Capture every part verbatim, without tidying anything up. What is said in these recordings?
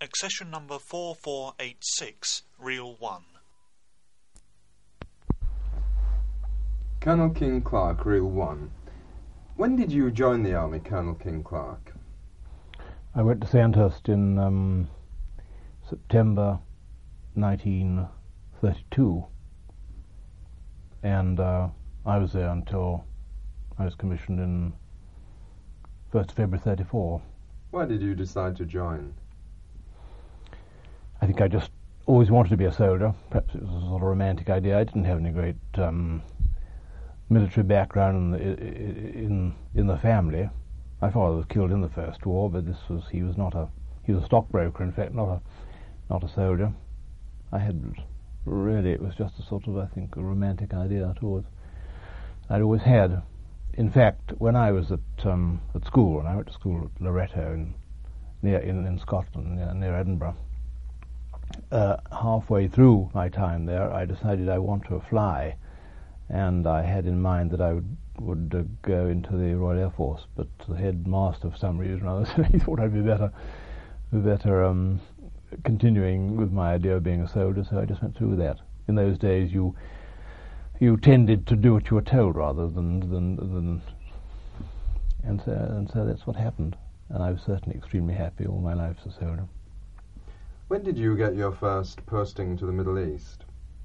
Accession number four four eight six, reel one. Colonel King Clark, reel one. When did you join the army, Colonel King Clark? I went to Sandhurst in um, September nineteen thirty-two, and uh, I was there until I was commissioned in first of February thirty-four. Why did you decide to join? I think I just always wanted to be a soldier. Perhaps it was a sort of romantic idea. I didn't have any great um, military background in the, in in the family. My father was killed in the First War, but this was he was not a he was a stockbroker, in fact, not a not a soldier. I had really it was just a sort of I think a romantic idea towards. I'd always had. In fact, when I was at um, at school, and I went to school at Loretto in near in, in Scotland near, near Edinburgh. Uh, halfway through my time there, I decided I wanted to fly, and I had in mind that I would, would uh, go into the Royal Air Force, but the headmaster, for some reason or other, said he thought I'd be better, be better um, continuing with my idea of being a soldier, so I just went through with that. In those days, you you tended to do what you were told rather than than, than and so and so that's what happened, and I was certainly extremely happy all my life as a soldier. When did you get your first posting to the Middle East?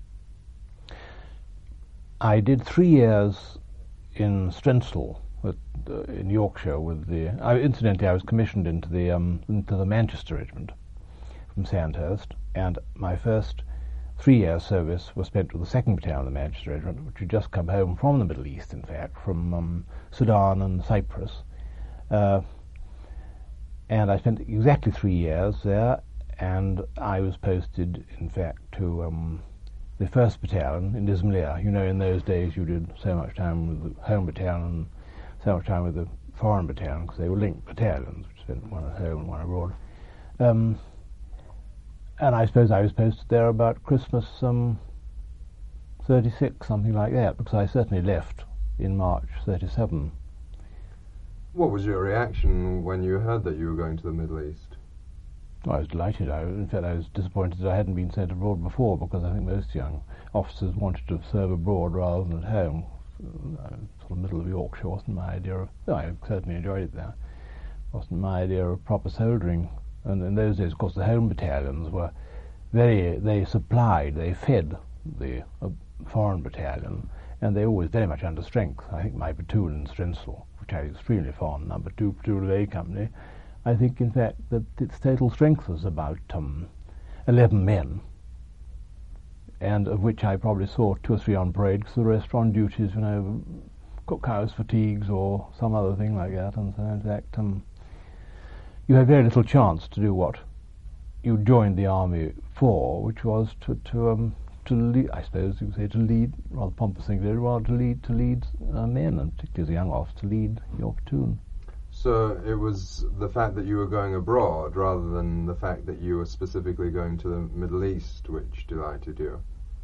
I did three years in Strensall, with, uh, in Yorkshire. With the I, incidentally, I was commissioned into the um, into the Manchester Regiment from Sandhurst, and my first three years' service was spent with the second Battalion of the Manchester Regiment, which had just come home from the Middle East, in fact, from um, Sudan and Cyprus, uh, and I spent exactly three years there. And I was posted, in fact, to um, the first Battalion in Ismailia. You know, in those days you did so much time with the home battalion and so much time with the foreign battalion, because they were linked battalions, which spent one at home and one abroad. Um, and I suppose I was posted there about Christmas um, thirty-six, something like that, because I certainly left in March thirty-seven. What was your reaction when you heard that you were going to the Middle East? I was delighted. I, in fact, I was disappointed that I hadn't been sent abroad before, because I think most young officers wanted to serve abroad rather than at home. Uh, sort of middle of Yorkshire wasn't my idea of... No, I certainly enjoyed it there. Wasn't my idea of proper soldiering. And in those days, of course, the home battalions were very... They supplied, they fed the uh, foreign battalion, and they were always very much under strength. I think my platoon in Strensall, which I was extremely fond, number two platoon of A Company, I think, in fact, that its total strength was about um, eleven men, and of which I probably saw two or three on parade, because the rest were on duties, you know, cookhouse fatigues or some other thing like that. And so, in fact, um, you had very little chance to do what you joined the army for, which was to to um, to lead. I suppose you could say to lead, rather pompous thing, rather to lead to lead uh, men, and particularly as a young officer, to lead your platoon. So it was the fact that you were going abroad rather than the fact that you were specifically going to the Middle East which delighted you?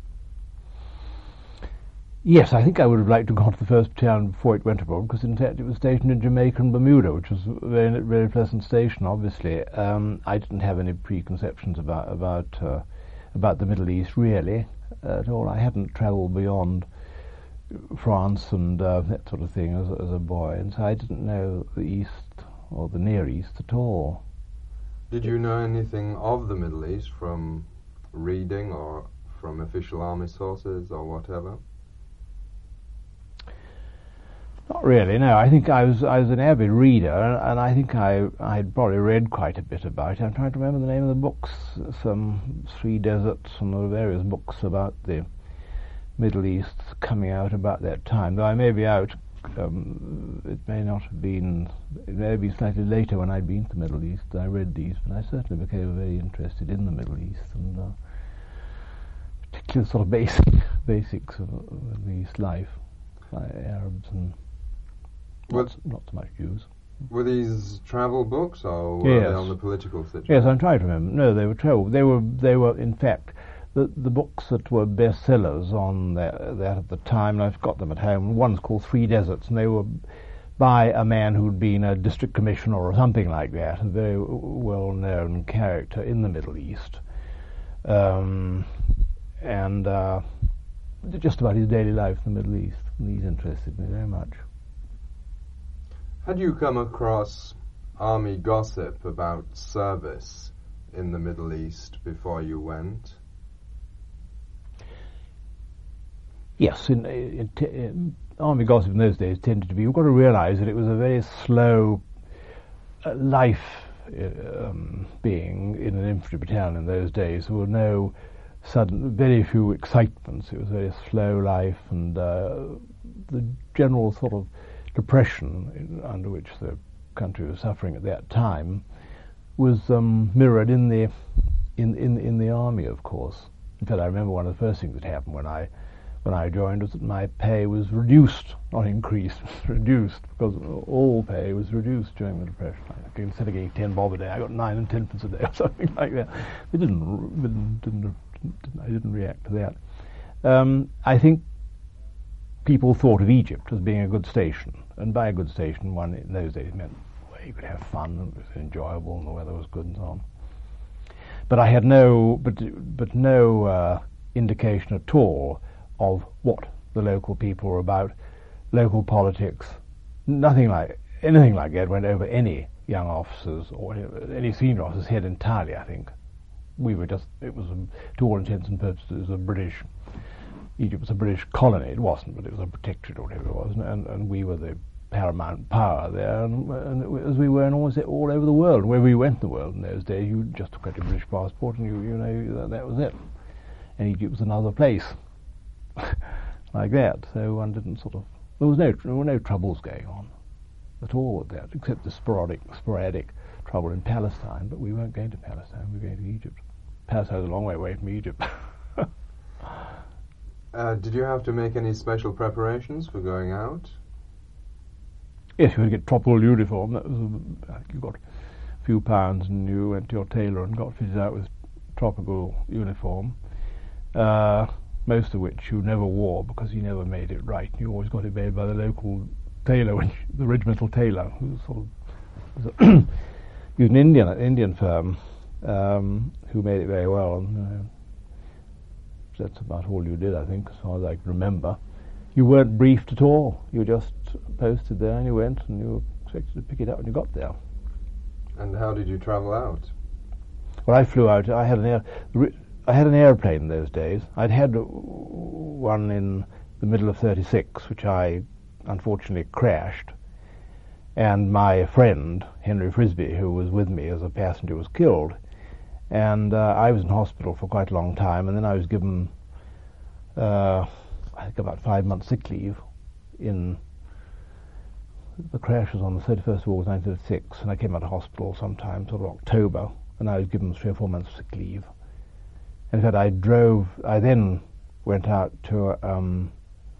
Yes, I think I would have liked to have gone to the first Battalion before it went abroad, because in fact it was stationed in Jamaica and Bermuda, which was a very, very pleasant station, obviously. Um, I didn't have any preconceptions about about, uh, about the Middle East, really, uh, at all. I hadn't travelled beyond France and uh, that sort of thing as, as a boy, and so I didn't know the East or the Near East at all. Did you know anything of the Middle East from reading or from official army sources or whatever? Not really, no. I think I was I was an avid reader, and I think I I had probably read quite a bit about it. I'm trying to remember the name of the books, some Three Deserts, and there were various books about the Middle East coming out about that time, though I may be out, um, it may not have been, it may have been slightly later when I'd been to the Middle East. I read these, but I certainly became very interested in the Middle East, and uh, particularly sort of basic basics of, of Middle East life, like Arabs and not, not so much Jews. Were these travel books, or were yes. they on the political situation? Yes, I'm trying to remember. No, they were travel. They were, they were in fact, The, the books that were bestsellers on that, that at the time, and I've got them at home. One's called Three Deserts, and they were by a man who'd been a district commissioner or something like that, a very well-known character in the Middle East, um, and uh, just about his daily life in the Middle East. And these interested me very much. Had you come across army gossip about service in the Middle East before you went? Yes, in, in, in army gossip in those days tended to be, you've got to realise that it was a very slow uh, life uh, um, being in an infantry battalion in those days. There were no sudden, very few excitements. It was a very slow life, and uh, the general sort of depression in, under which the country was suffering at that time was um, mirrored in the in, in in the army, of course. In fact, I remember one of the first things that happened when I when I joined was that my pay was reduced, not increased, reduced, because all pay was reduced during the Depression. Instead of getting ten bob a day, I got nine and tenpence a day or something like that. It didn't, didn't, didn't, didn't I didn't react to that. Um, I think people thought of Egypt as being a good station, and by a good station, one in those days meant well, you could have fun and it was enjoyable and the weather was good and so on. But I had no, but but no uh, indication at all of what the local people were about, local politics. Nothing like anything like that went over any young officers or any senior officer's head entirely. I think we were just, it was a, to all intents and purposes a British. Egypt was a British colony. It wasn't, but it was a protectorate or whatever it was, and, and we were the paramount power there, and, and it, as we were in almost all over the world. Where we went in the world in those days, you just took out your British passport and you you know that, that was it. And Egypt was another place. Like that, so one didn't sort of, there was no there were no troubles going on at all with that, except the sporadic sporadic trouble in Palestine. But we weren't going to Palestine; we were going to Egypt. Palestine was a long way away from Egypt. uh, did you have to make any special preparations for going out? Yes, you had to get tropical uniform. That was a, you got a few pounds, and you went to your tailor and got fitted out with tropical uniform. Uh, most of which you never wore because he never made it right. You always got it made by the local tailor, which, the regimental tailor, who was sort of was, a he was an Indian, an Indian firm, um, who made it very well. And, uh, that's about all you did, I think, as far as I can remember. You weren't briefed at all. You were just posted there, and you went, and you were expected to pick it up when you got there. And how did you travel out? Well, I flew out. I had an air. I had an airplane in those days. I'd had one in the middle of thirty-six, which I unfortunately crashed, and my friend, Henry Frisbee, who was with me as a passenger, was killed. And uh, I was in hospital for quite a long time, and then I was given, uh, I think, about five months sick leave. In the crash was on the thirty-first of August nineteen thirty-six, and I came out of hospital sometime sort of October, and I was given three or four months sick leave. In fact, I drove, I then went out to, um,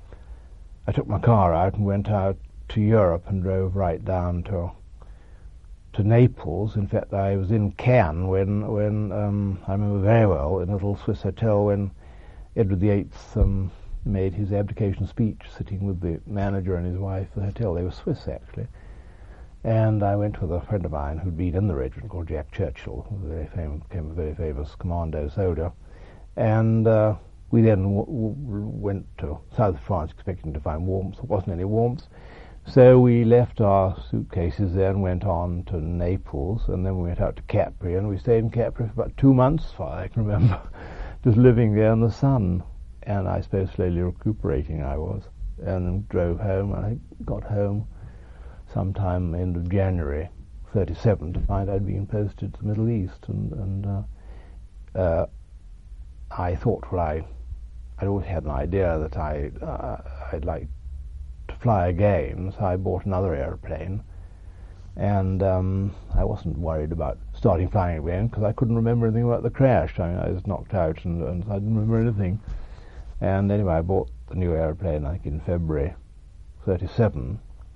I took my car out and went out to Europe and drove right down to to Naples. In fact, I was in Cannes when, when um, I remember very well, in a little Swiss hotel when Edward the Eighth um, made his abdication speech, sitting with the manager and his wife at the hotel. They were Swiss, actually. And I went with a friend of mine who'd been in the regiment called Jack Churchill, who very famous, became a very famous commando soldier. And uh, we then w- w- went to south of France expecting to find warmth. There wasn't any warmth. So we left our suitcases there and went on to Naples, and then we went out to Capri, and we stayed in Capri for about two months, as far as I can remember, just living there in the sun. And I suppose slowly recuperating I was, and drove home, and I got home sometime end of January thirty-seven to find I'd been posted to the Middle East, and, and uh, uh, I thought, well, I, I'd always had an idea that I, uh, I'd like to fly again, so I bought another airplane, and um, I wasn't worried about starting flying again because I couldn't remember anything about the crash. I mean, I was knocked out, and, and I didn't remember anything. And anyway, I bought the new airplane, I think, in February thirty-seven,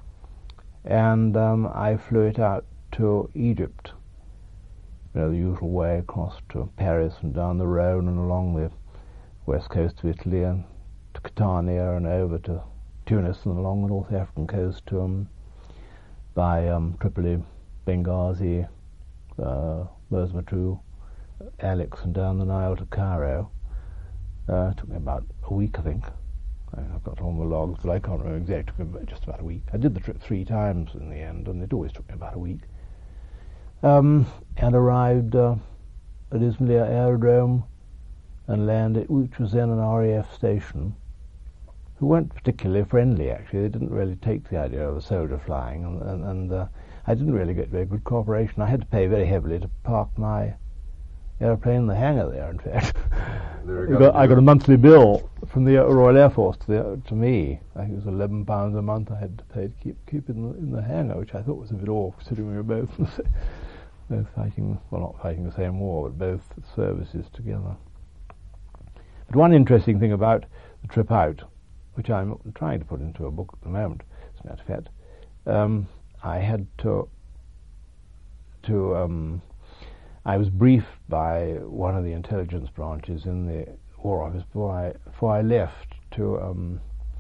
and um, I flew it out to Egypt, you know, the usual way across to Paris and down the Rhone and along the west coast of Italy and to Catania and over to Tunis and along the North African coast to um, by um, Tripoli, Benghazi, uh, Mersmatru, Alex, and down the Nile to Cairo. Uh, it took me about a week, I think. I mean, I've got all the logs, but I can't remember exactly. It took me just about a week. I did the trip three times in the end, and it always took me about a week. Um, and arrived uh, at Ismailia Aerodrome and landed, which was then an R A F station, who weren't particularly friendly, actually. They didn't really take the idea of a soldier flying, and, and, and uh, I didn't really get very good cooperation. I had to pay very heavily to park my aeroplane in the hangar there, in fact. I, got, I got a monthly bill from the Royal Air Force to, the, to me. I think it was eleven pounds a month I had to pay to keep keep in the, in the hangar, which I thought was a bit off, considering we were both, both fighting, well, not fighting the same war, but both services together. But one interesting thing about the trip out, which I'm trying to put into a book at the moment, as a matter of fact, um, I had to, to um, I was briefed by one of the intelligence branches in the War Office before I, before I left to, um,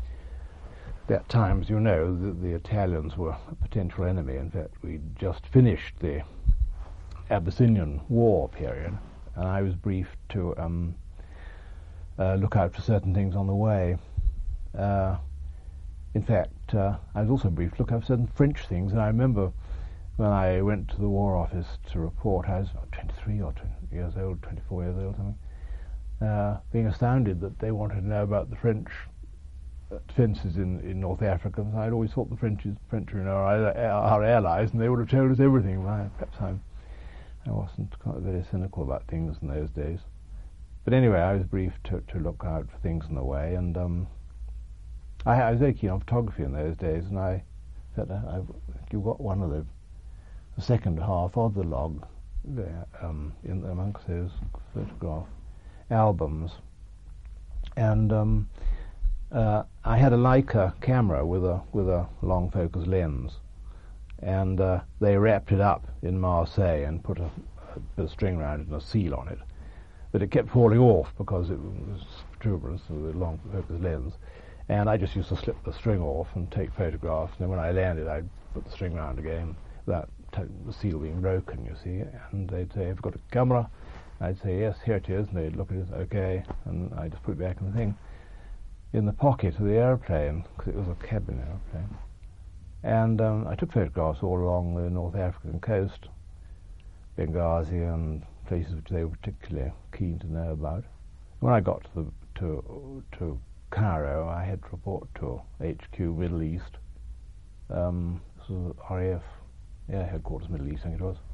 that time, as you know, the, the Italians were a potential enemy. In fact, we'd just finished the Abyssinian War period, and I was briefed to um, uh, look out for certain things on the way. Uh, in fact, uh, I was also briefed to look out for certain French things, and I remember when I went to the War Office to report, I was about twenty-three or twenty years old, twenty-four years old, something, uh, being astounded that they wanted to know about the French defences in, in North Africa. I'd always thought the French, French were our, our allies, and they would have told us everything. Well, perhaps I'm, I wasn't quite very cynical about things in those days. But anyway, I was briefed to, to look out for things on the way, and um, I, I was very keen on photography in those days, and I said, I, you got one of the, the second half of the log there, um, in amongst those photograph albums, and um, uh, I had a Leica camera with a with a long focus lens, and uh, they wrapped it up in Marseille and put a, a bit of string around it and a seal on it, but it kept falling off because it was protuberance of the long focus lens. And I just used to slip the string off and take photographs, and then when I landed I'd put the string round again without t- the seal being broken, you see. And they'd say, have you got a camera? I'd say, yes, here it is, and they'd look at it, okay, and I just put it back in the thing, in the pocket of the airplane, because it was a cabin airplane. And um, I took photographs all along the North African coast, Benghazi and places which they were particularly keen to know about. When I got to the, to to Cairo, I had to report to H Q Middle East. Um, this was R A F, yeah, headquarters Middle East, I think it was.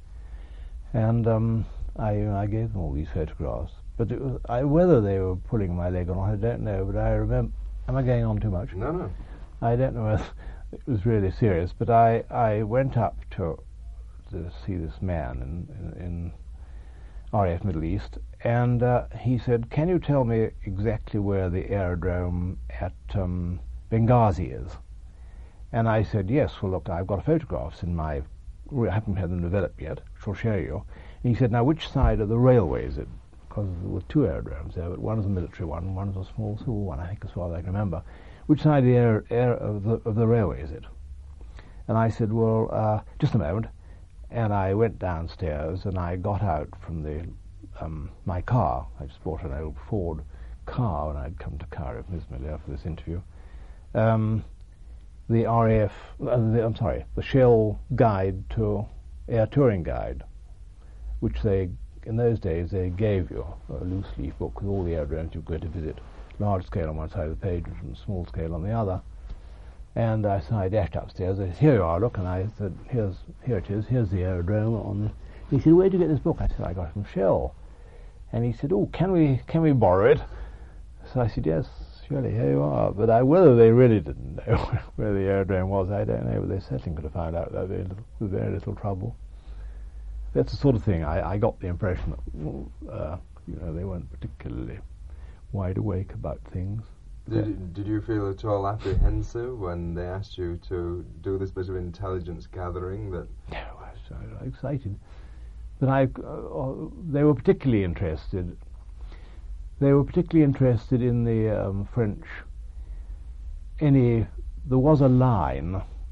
And um, I, I gave them all these photographs. But it was, I, whether they were pulling my leg or not, I don't know. But I remember. Am I going on too much? No, no. I don't know whether it was really serious. But I, I went up to to see this man in, in, in R A F Middle East, and uh, he said, can you tell me exactly where the aerodrome at um, Benghazi is? And I said, yes, well look, I've got photographs in my, I haven't had them developed yet, which I'll show you. And he said, now which side of the railway is it? Because there were two aerodromes there, but one is a military one, and one is a small civil one, I think, as far as I can remember. Which side of the, air, air of the, of the railway is it? And I said, well, uh, just a moment. And I went downstairs, and I got out from the um, my car. I just bought an old Ford car when I'd come to Cairo from Ismailia for this interview. Um, the R A F, uh, the, I'm sorry, the Shell Guide to Air Touring Guide, which they, in those days, they gave you, a loose leaf book with all the aerodromes you were going to visit, large scale on one side of the page and small scale on the other. And I, so I dashed upstairs. I said, here you are, look. And I said, here's, here it is. Here's the aerodrome on the. He said, where did you get this book? I said, I got it from Shell. And he said, oh, can we can we borrow it? So I said, yes, surely, here you are. But I, whether they really didn't know where the aerodrome was, I don't know. But they certainly could have found out that very little, with very little trouble. That's the sort of thing. I, I got the impression that, uh, you know, they weren't particularly wide awake about things. Did, did you feel at all apprehensive when they asked you to do this bit of intelligence gathering? That no, I was so excited. But I, uh, they were particularly interested. They were particularly interested in the um, French. Any there was a line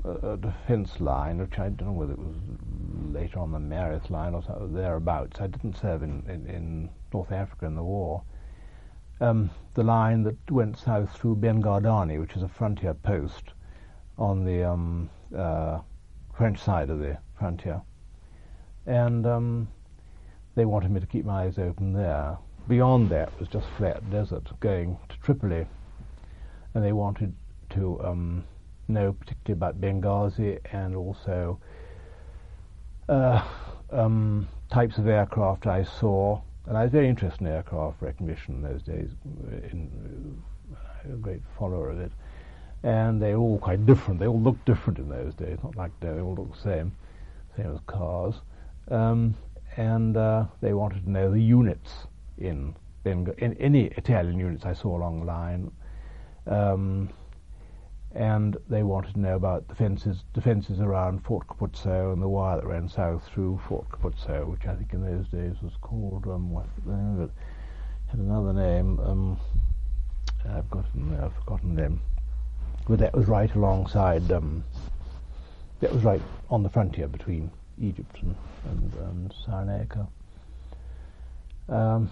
a, a defence line, which I don't know whether it was later on the Mareth line or something thereabouts. I didn't serve in, in, in North Africa in the war. Um, the line that went south through Ben Gardani, which is a frontier post on the um, uh, French side of the frontier. And um, they wanted me to keep my eyes open there. Beyond that was just flat desert going to Tripoli. And they wanted to um, know particularly about Benghazi and also uh, um, types of aircraft I saw. And I was very interested in aircraft recognition in those days, in, uh, a great follower of it. And they were all quite different. They all looked different in those days, not like they all looked the same, same as cars. Um, and uh, they wanted to know the units in, in, in any Italian units I saw along the line. Um, and they wanted to know about defences defences around Fort Capuzzo and the wire that ran south through Fort Capuzzo, which I think in those days was called, um, what the name of it, had another name, um, I've got I've forgotten them, but that was right alongside, um, that was right on the frontier between Egypt and, and, and Cyrenaica. Um,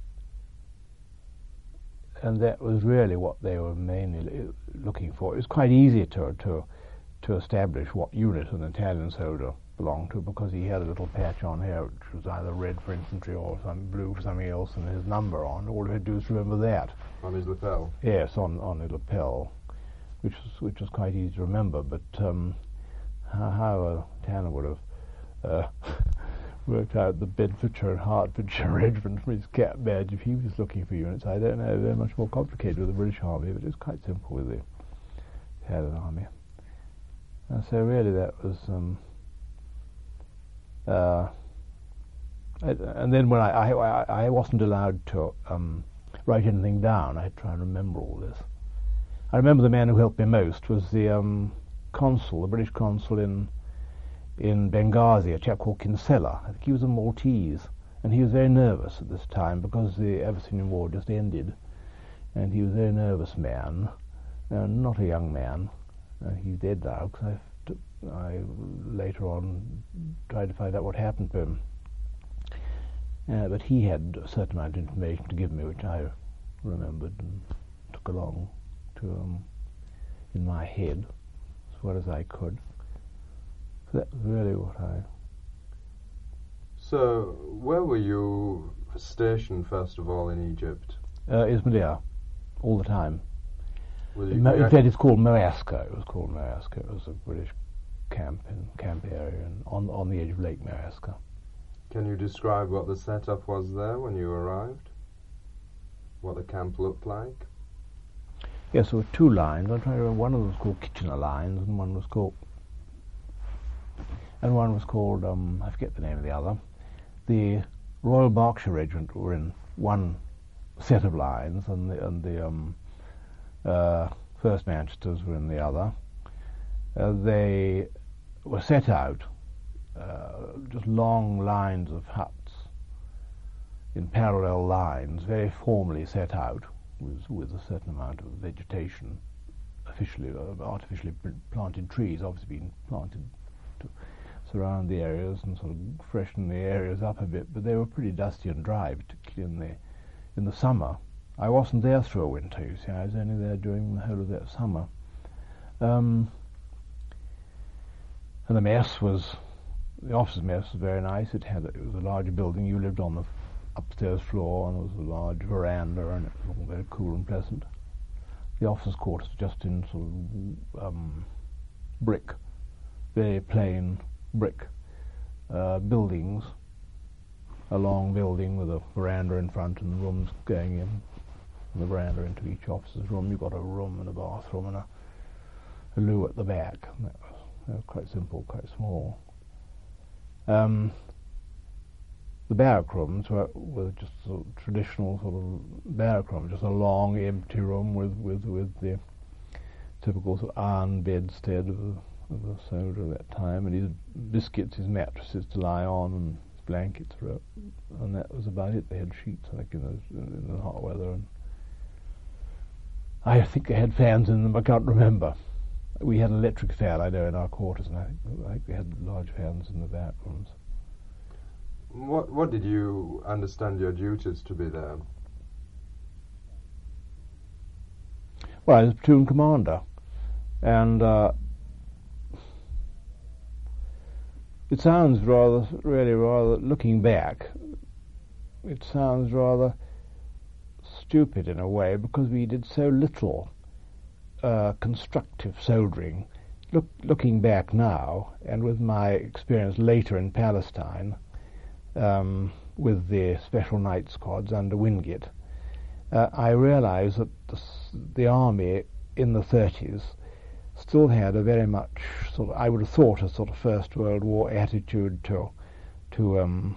And that was really what they were mainly looking for. It was quite easy to to to establish what unit an Italian soldier belonged to, because he had a little patch on here which was either red for infantry or some blue for something else, and his number on. All he had to do was remember that. On his lapel? Yes, on on his lapel, which was which was quite easy to remember. But um, how, how a Italian would have uh, worked out the Bedfordshire and Hertfordshire regiment from his cap badge if he was looking for units, I don't know. They're much more complicated with the British Army, but it's quite simple with the Italian Army. And so really that was... Um, uh, I, and then when I, I, I wasn't allowed to um, write anything down, I had to try and remember all this. I remember the man who helped me most was the um, consul, the British consul in in Benghazi, a chap called Kinsella. I think he was a Maltese, and he was very nervous at this time because the Abyssinian War just ended, and he was a very nervous man, uh, not a young man. Uh, he's dead now, because I, I later on tried to find out what happened to him. Uh, but he had a certain amount of information to give me, which I remembered and took along to um, in my head as well as I could. So that was really what I... So, where were you stationed, first of all, in Egypt? Uh, Ismailia, all the time. You In, in fact, it's called Moasco. It was called Moasco. It was a British camp in camp area and on on the edge of Lake Moasco. Can you describe what the setup was there when you arrived? What the camp looked like? Yes, there were two lines. I'm trying to remember. One of them was called Kitchener Lines, and one was called... And one was called, um, I forget the name of the other. The Royal Berkshire Regiment were in one set of lines, and the, and the um, uh, First Manchesters were in the other. Uh, they were set out, uh, just long lines of huts in parallel lines, very formally set out, with, with a certain amount of vegetation, officially, uh, artificially planted trees, obviously being planted to surround the areas and sort of freshen the areas up a bit, but they were pretty dusty and dry, particularly in the in the summer. I wasn't there through a winter, you see. I was only there during the whole of that summer. Um, and the mess was, the officers' mess was very nice. It had, it was a large building. You lived on the upstairs floor, and there was a large veranda, and it was all very cool and pleasant. The officers' quarters were just in sort of um, brick, very plain brick uh, buildings, a long building with a veranda in front and rooms going in, and the veranda into each officer's room. You got a room and a bathroom and a, a loo at the back. And that was, that was quite simple, quite small. Um, the barrack rooms were, were just sort of traditional sort of barrack rooms, just a long empty room with, with, with the typical sort of iron bedstead of a of a soldier at that time, and his biscuits, his mattresses to lie on, and his blankets, and that was about it. They had sheets, I think, in, those, in the hot weather, and I think they had fans in them. I can't remember. We had an electric fan, I know, in our quarters, and I think, I think we had large fans in the back rooms. What what did you understand your duties to be there? Well, I was platoon commander, and uh, it sounds rather, really rather, looking back, it sounds rather stupid in a way, because we did so little uh, constructive soldering. Look, looking back now, and with my experience later in Palestine, um, with the Special Night Squads under Wingate, uh, I realised that the, the army in the thirties still had a very much sort of, I would have thought, a sort of First World War attitude to to um,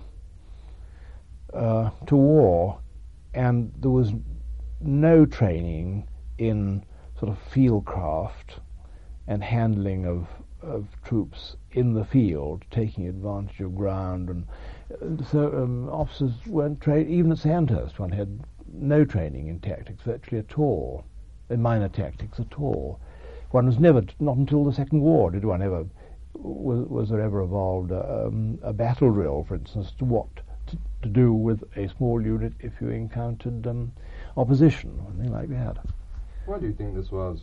uh, to war, and there was no training in sort of field craft and handling of of troops in the field, taking advantage of ground, and uh, so um, officers weren't trained. Even at Sandhurst, one had no training in tactics virtually at all, in minor tactics at all. One was never, not until the Second War, did one ever, was, was there ever evolved a, um, a battle drill, for instance, to what to, to do with a small unit if you encountered um, opposition, or anything like that. Why do you think this was?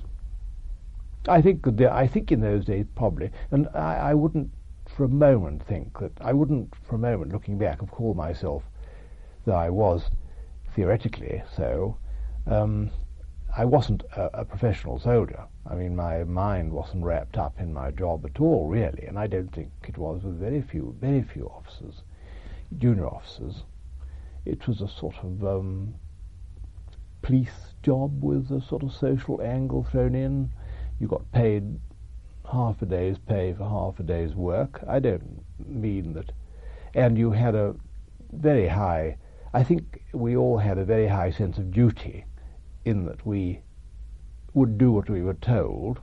I think that the, I think in those days probably, and I, I wouldn't for a moment think that, I wouldn't for a moment, looking back, have called myself that I was theoretically so. Um, I wasn't a, a professional soldier. I mean, my mind wasn't wrapped up in my job at all, really, and I don't think it was with very few, very few officers, junior officers. It was a sort of um, police job with a sort of social angle thrown in. You got paid half a day's pay for half a day's work. I don't mean that. And you had a very high, I think we all had a very high sense of duty, in that we would do what we were told,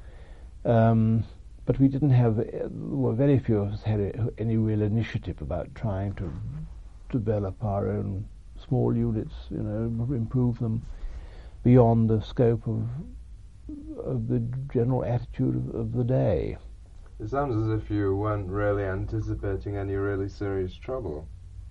um, but we didn't have, well, very few of us had a, any real initiative about trying to develop our own small units, you know, improve them beyond the scope of of the general attitude of, of the day. It sounds as if you weren't really anticipating any really serious trouble.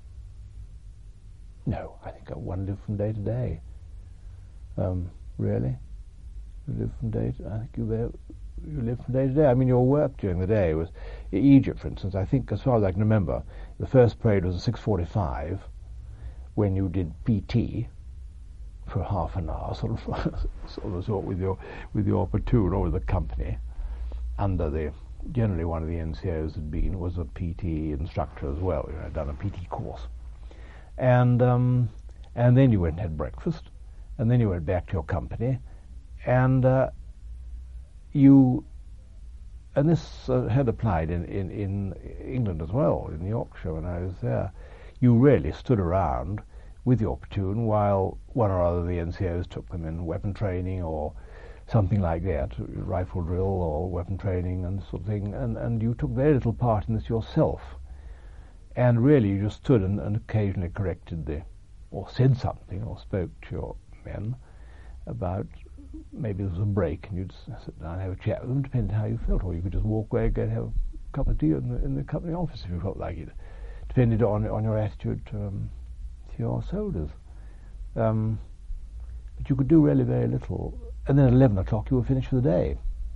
No, I think one lived from day to day. Um, really? You live from day to, I think you live, you live from day to day. I mean, your work during the day was, Egypt, for instance, I think, as far as I can remember, the first parade was at six forty-five, when you did P T for half an hour, sort of, sort of, sort of with your with your platoon or with the company, under the, generally one of the N C Os had been, was a P T instructor as well, you know, had done a P T course. And, um, and then you went and had breakfast, and then you went back to your company, and uh, you, and this uh, had applied in, in, in England as well, in Yorkshire when I was there, you really stood around with your platoon while one or other of the N C Os took them in weapon training or something like that, rifle drill or weapon training and sort of thing, and, and you took very little part in this yourself. And really you just stood and, and occasionally corrected the, or said something, or spoke to your men about, maybe there was a break and you'd sit down and have a chat with them, depending on how you felt, or you could just walk away and go and have a cup of tea in the, in the company office if you felt like it. Depended on on your attitude to, um, to your soldiers. Um, but you could do really very little. And then at eleven o'clock you were finished for the day.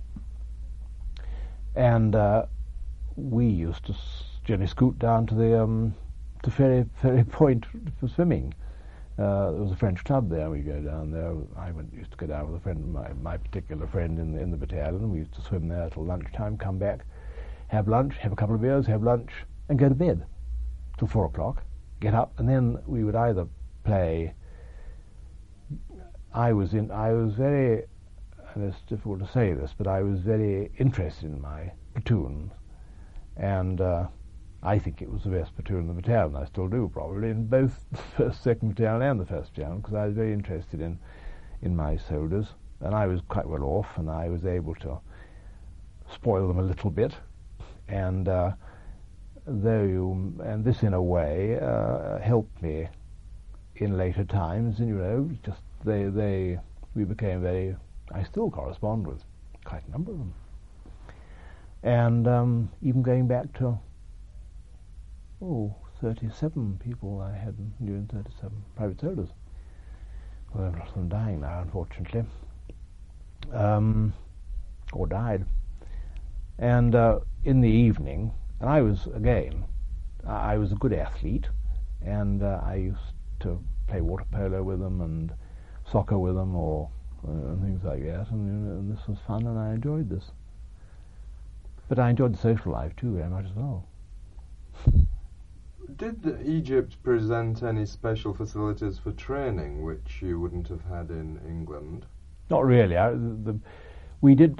And uh, we used to generally scoot down to the um, to Ferry, Ferry Point for swimming. Uh, there was a French club there. We go down there. I went, used to go down with a friend, my, my particular friend in the, in the battalion. We used to swim there till lunchtime, come back, have lunch, have a couple of beers, have lunch, and go to bed till four o'clock. Get up, and then we would either play. I was in. I was very, and it's difficult to say this, but I was very interested in my platoon, and uh, I think it was the best platoon in the battalion. I still do, probably, in both the first, second battalion and the first battalion, because I was very interested in in my soldiers, and I was quite well off, and I was able to spoil them a little bit, and uh, though you, and this in a way uh, helped me in later times, and you know, just they they we became very. I still correspond with quite a number of them. And um, even going back to, oh, thirty-seven people I had knew in thirty-seven, private soldiers. Well, a lot of them dying now, unfortunately, um, or died. And uh, in the evening, and I was, again, I was a good athlete, and uh, I used to play water polo with them and soccer with them, or uh, and things like that, and, you know, and this was fun, and I enjoyed this. But I enjoyed the social life too very much as well. Did the Egypt present any special facilities for training which you wouldn't have had in England? Not really. I, the, the, we did.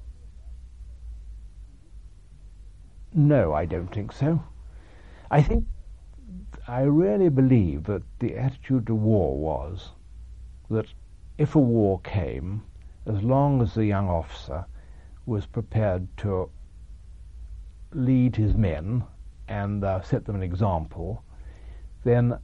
No, I don't think so. I think, I really believe that the attitude to war was that if a war came, as long as the young officer was prepared to lead his men and uh, set them an example, then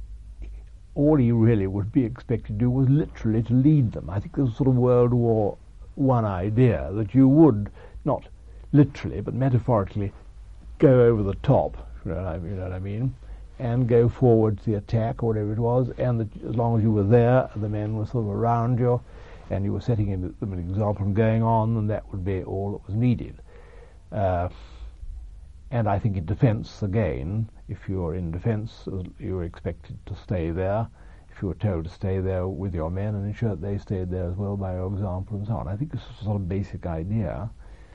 all he really would be expected to do was literally to lead them. I think there's a sort of World War One idea that you would, not literally, but metaphorically, go over the top, you know what I mean, you know what I mean, and go forward to the attack or whatever it was, and that as long as you were there, the men were sort of around you, and you were setting them an example and going on, and that would be all that was needed. Uh, and I think in defence, again, if you were in defence, you were expected to stay there. If you were told to stay there with your men and ensure that they stayed there as well by your example and so on. I think this is a sort of basic idea.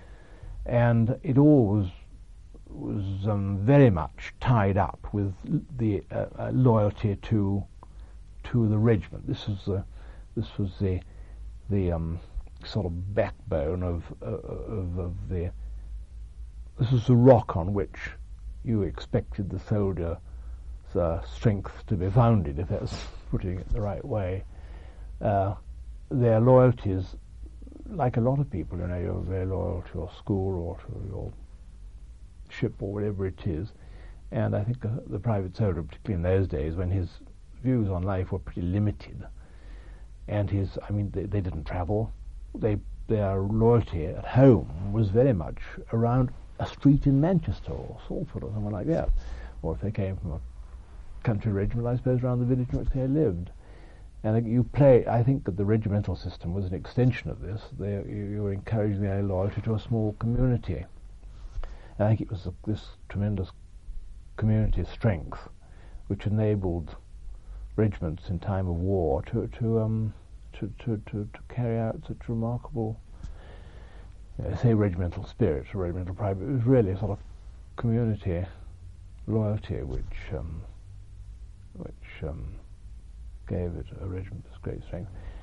And it all was, was um, very much tied up with the uh, uh, loyalty to to the regiment. This was the this was the the um, sort of backbone of, uh, of of the. This was the rock on which you expected the soldier's uh, strength to be founded, if that's putting it the right way. Uh, their loyalties, like a lot of people, you know, you're very loyal to your school or to your ship or whatever it is. And I think the, the private soldier, particularly in those days, when his views on life were pretty limited, and his, I mean, they, they didn't travel. They, their loyalty at home was very much around a street in Manchester or Salford or something like that. Or if they came from a country regiment, I suppose around the village in which they lived. And you play, I think that the regimental system was an extension of this. They, you, you were encouraging their loyalty to a small community. And I think it was a, this tremendous community strength which enabled regiments in time of war to to um to to, to, to carry out such remarkable, you know, say regimental spirit or regimental pride. It was really a sort of community loyalty which um, which um, gave it a regiment this great strength.